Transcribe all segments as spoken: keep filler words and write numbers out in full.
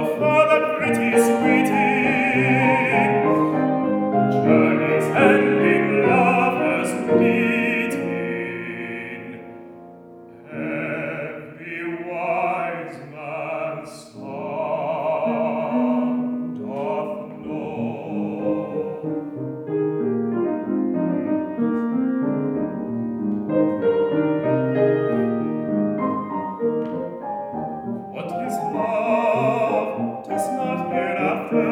for the pretty sweeting, journeys ending, lovers meeting. Every wise man's stand doth know. What is love? 'Tis not hereafter.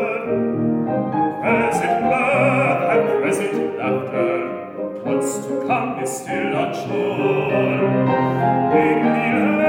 Present mirth and present laughter. What's to come is still unsure. In the